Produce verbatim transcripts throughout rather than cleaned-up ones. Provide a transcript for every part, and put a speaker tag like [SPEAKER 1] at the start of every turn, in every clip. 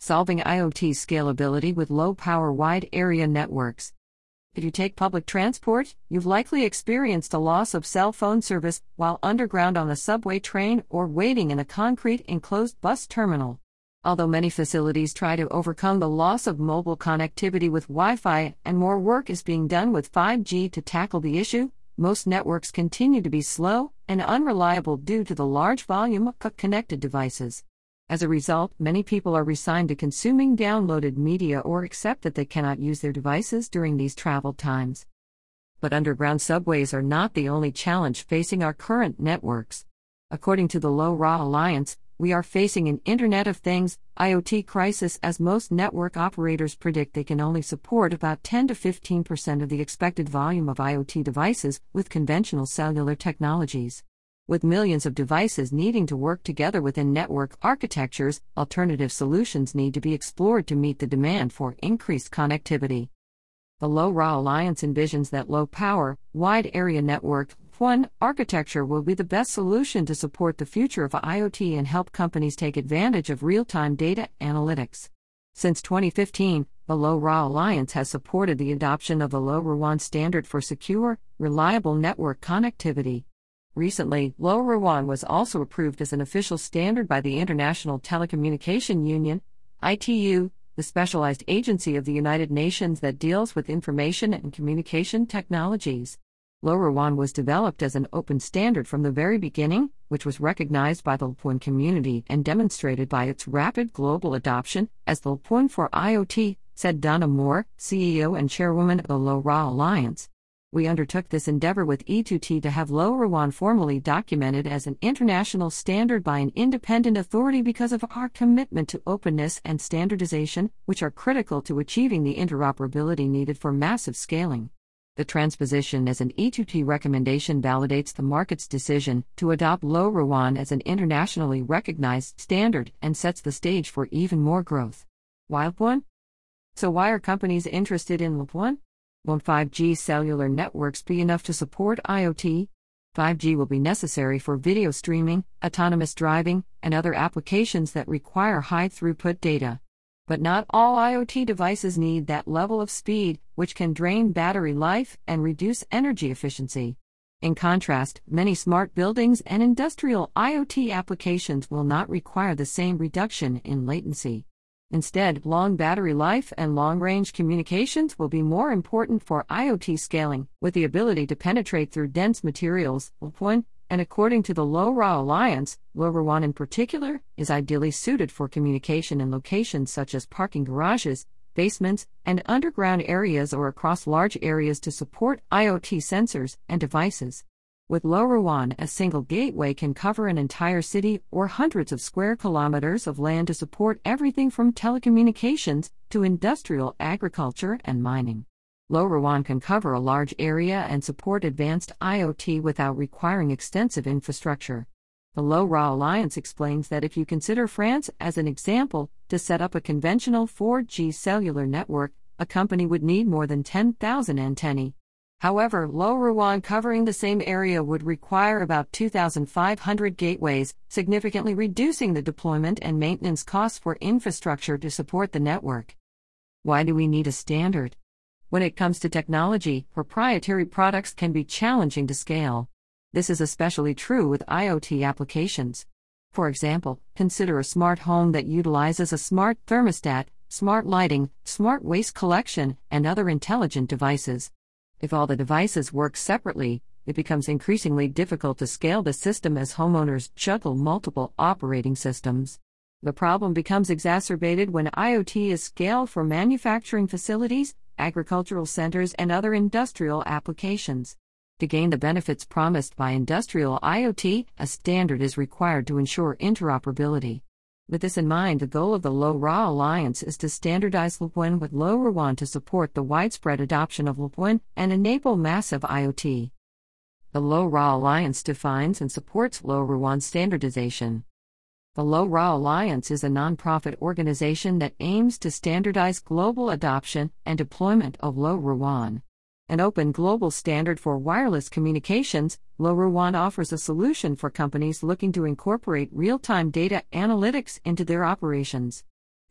[SPEAKER 1] Solving IoT scalability with low-power wide-area networks. If you take public transport, you've likely experienced a loss of cell phone service while underground on a subway train or waiting in a concrete enclosed bus terminal. Although many facilities try to overcome the loss of mobile connectivity with Wi-Fi and more work is being done with five G to tackle the issue, most networks continue to be slow and unreliable due to the large volume of connected devices. As a result, many people are resigned to consuming downloaded media or accept that they cannot use their devices during these travel times. But underground subways are not the only challenge facing our current networks. According to the LoRa Alliance, we are facing an Internet of Things, IoT crisis as most network operators predict they can only support about ten to fifteen percent of the expected volume of IoT devices with conventional cellular technologies. With millions of devices needing to work together within network architectures, alternative solutions need to be explored to meet the demand for increased connectivity. The LoRa Alliance envisions that low-power, wide-area network one architecture will be the best solution to support the future of IoT and help companies take advantage of real-time data analytics. Since twenty fifteen, the LoRa Alliance has supported the adoption of the LoRaWAN standard for secure, reliable network connectivity. Recently, LoRaWAN was also approved as an official standard by the International Telecommunication Union, I T U, the specialized agency of the United Nations that deals with information and communication technologies. LoRaWAN was developed as an open standard from the very beginning, which was recognized by the L P W A N community and demonstrated by its rapid global adoption as the L P W A N for IoT, said Donna Moore, C E O and chairwoman of the LoRa Alliance. We undertook this endeavor with E two T to have LoRaWAN formally documented as an international standard by an independent authority because of our commitment to openness and standardization, which are critical to achieving the interoperability needed for massive scaling. The transposition as an E two T recommendation validates the market's decision to adopt LoRaWAN as an internationally recognized standard and sets the stage for even more growth. Why L P W A N? So why are companies interested in L P W A N? Won't five G cellular networks be enough to support IoT? five G will be necessary for video streaming, autonomous driving, and other applications that require high-throughput data. But not all IoT devices need that level of speed, which can drain battery life and reduce energy efficiency. In contrast, many smart buildings and industrial IoT applications will not require the same reduction in latency. Instead, long battery life and long-range communications will be more important for IoT scaling, with the ability to penetrate through dense materials, L P W A N, and according to the LoRa Alliance, LoRaWAN in particular, is ideally suited for communication in locations such as parking garages, basements, and underground areas or across large areas to support IoT sensors and devices. With LoRaWAN, a single gateway can cover an entire city or hundreds of square kilometers of land to support everything from telecommunications to industrial agriculture and mining. LoRaWAN can cover a large area and support advanced IoT without requiring extensive infrastructure. The LoRa Alliance explains that if you consider France as an example, to set up a conventional four G cellular network, a company would need more than ten thousand antennae. However, LoRaWAN covering the same area would require about two thousand five hundred gateways, significantly reducing the deployment and maintenance costs for infrastructure to support the network. Why do we need a standard? When it comes to technology, proprietary products can be challenging to scale. This is especially true with IoT applications. For example, consider a smart home that utilizes a smart thermostat, smart lighting, smart waste collection, and other intelligent devices. If all the devices work separately, it becomes increasingly difficult to scale the system as homeowners juggle multiple operating systems. The problem becomes exacerbated when IoT is scaled for manufacturing facilities, agricultural centers, and other industrial applications. To gain the benefits promised by industrial IoT, a standard is required to ensure interoperability. With this in mind, the goal of the LoRa Alliance is to standardize L P W A N with LoRaWAN to support the widespread adoption of L P W A N and enable massive IoT. The LoRa Alliance defines and supports LoRaWAN standardization. The LoRa Alliance is a nonprofit organization that aims to standardize global adoption and deployment of LoRaWAN. An open global standard for wireless communications, LoRaWAN offers a solution for companies looking to incorporate real-time data analytics into their operations.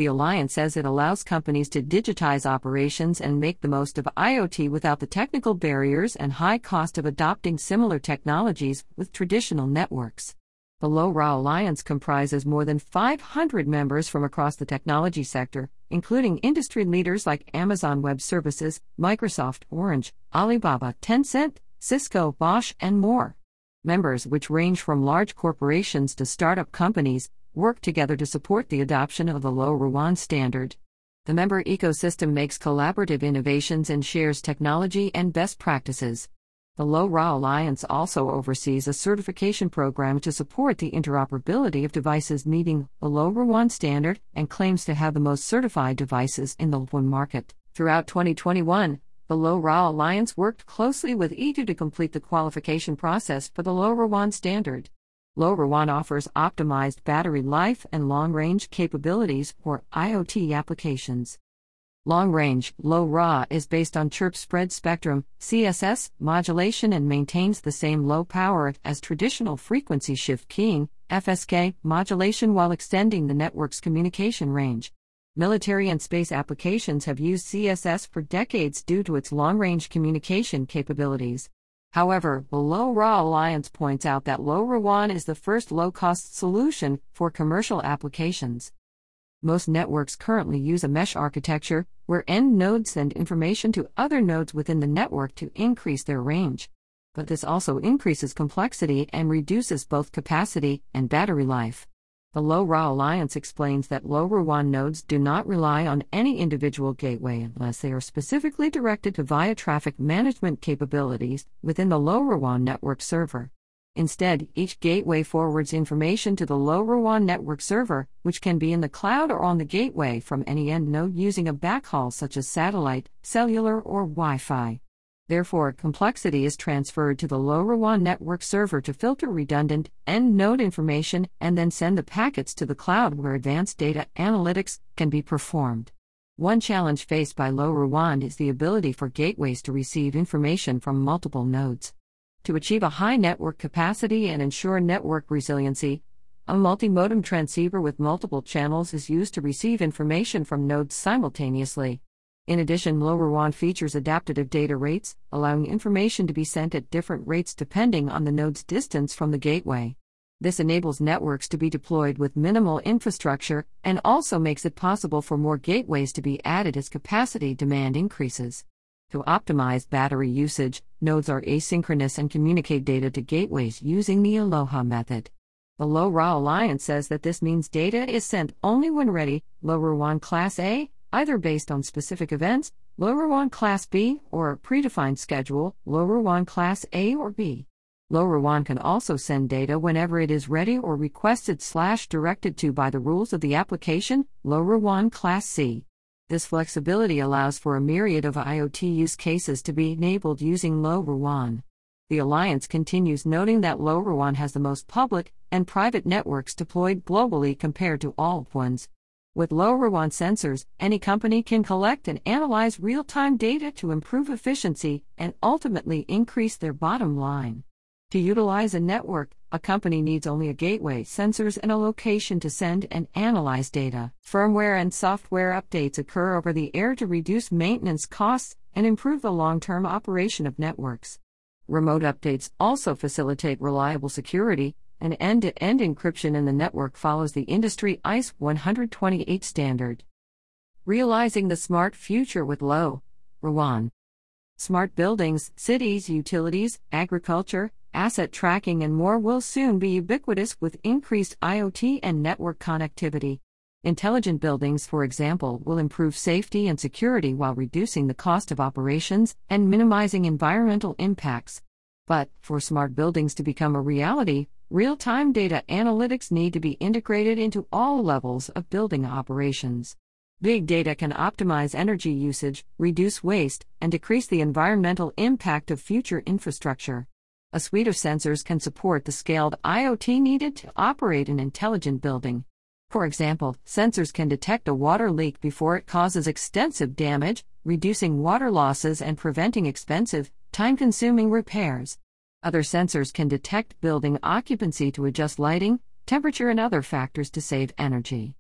[SPEAKER 1] The Alliance says it allows companies to digitize operations and make the most of IoT without the technical barriers and high cost of adopting similar technologies with traditional networks. The LoRa Alliance comprises more than five hundred members from across the technology sector, including industry leaders like Amazon Web Services, Microsoft, Orange, Alibaba, Tencent, Cisco, Bosch, and more. Members, which range from large corporations to startup companies, work together to support the adoption of the LoRaWAN standard. The member ecosystem makes collaborative innovations and shares technology and best practices. The LoRa Alliance also oversees a certification program to support the interoperability of devices meeting the LoRaWAN standard and claims to have the most certified devices in the LoRaWAN market. Throughout twenty twenty-one, the LoRa Alliance worked closely with E two to complete the qualification process for the LoRaWAN standard. LoRaWAN offers optimized battery life and long-range capabilities for IoT applications. Long-range, LoRa is based on chirp spread spectrum, C S S, modulation and maintains the same low power as traditional frequency shift keying, F S K, modulation while extending the network's communication range. Military and space applications have used C S S for decades due to its long-range communication capabilities. However, the LoRa Alliance points out that LoRaWAN is the first low-cost solution for commercial applications. Most networks currently use a mesh architecture, where end nodes send information to other nodes within the network to increase their range. But this also increases complexity and reduces both capacity and battery life. The LoRa Alliance explains that LoRaWAN nodes do not rely on any individual gateway unless they are specifically directed to via traffic management capabilities within the LoRaWAN network server. Instead, each gateway forwards information to the LoRaWAN network server, which can be in the cloud or on the gateway from any end node using a backhaul such as satellite, cellular, or Wi-Fi. Therefore, complexity is transferred to the LoRaWAN network server to filter redundant end node information and then send the packets to the cloud where advanced data analytics can be performed. One challenge faced by LoRaWAN is the ability for gateways to receive information from multiple nodes. To achieve a high network capacity and ensure network resiliency, a multi-modem transceiver with multiple channels is used to receive information from nodes simultaneously. In addition, LoRaWAN features adaptive data rates, allowing information to be sent at different rates depending on the node's distance from the gateway. This enables networks to be deployed with minimal infrastructure and also makes it possible for more gateways to be added as capacity demand increases. To optimize battery usage, nodes are asynchronous and communicate data to gateways using the Aloha method. The LoRa Alliance says that this means data is sent only when ready, LoRaWAN Class A, either based on specific events, LoRaWAN Class B, or a predefined schedule, LoRaWAN Class A or B. LoRaWAN can also send data whenever it is ready or requested slash directed to by the rules of the application, LoRaWAN Class C. This flexibility allows for a myriad of IoT use cases to be enabled using LoRaWAN. The Alliance continues noting that LoRaWAN has the most public and private networks deployed globally compared to all ones. With LoRaWAN sensors, any company can collect and analyze real-time data to improve efficiency and ultimately increase their bottom line. To utilize a network, a company needs only a gateway, sensors, and a location to send and analyze data. Firmware and software updates occur over the air to reduce maintenance costs and improve the long-term operation of networks. Remote updates also facilitate reliable security, and end-to-end encryption in the network follows the industry I S O one twenty-eight standard. Realizing the smart future with LoRaWAN. Smart buildings, cities, utilities, agriculture, asset tracking and more will soon be ubiquitous with increased IoT and network connectivity. Intelligent buildings, for example, will improve safety and security while reducing the cost of operations and minimizing environmental impacts. But, for smart buildings to become a reality, real-time data analytics need to be integrated into all levels of building operations. Big data can optimize energy usage, reduce waste, and decrease the environmental impact of future infrastructure. A suite of sensors can support the scaled IoT needed to operate an intelligent building. For example, sensors can detect a water leak before it causes extensive damage, reducing water losses and preventing expensive, time-consuming repairs. Other sensors can detect building occupancy to adjust lighting, temperature, and other factors to save energy.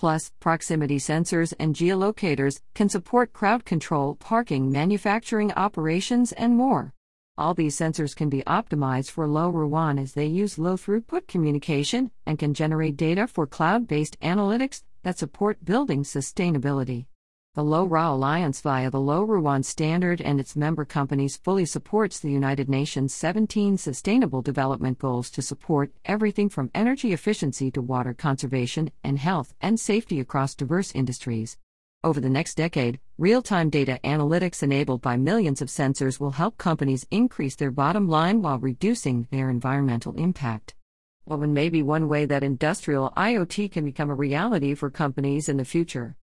[SPEAKER 1] Plus, proximity sensors and geolocators can support crowd control, parking, manufacturing operations, and more. All these sensors can be optimized for LoRaWAN as they use low-throughput communication and can generate data for cloud-based analytics that support building sustainability. The LoRa Alliance via the LoRaWAN standard and its member companies fully supports the United Nations seventeen Sustainable Development Goals to support everything from energy efficiency to water conservation and health and safety across diverse industries. Over the next decade, real-time data analytics enabled by millions of sensors will help companies increase their bottom line while reducing their environmental impact. Well, and maybe one way that industrial IoT can become a reality for companies in the future.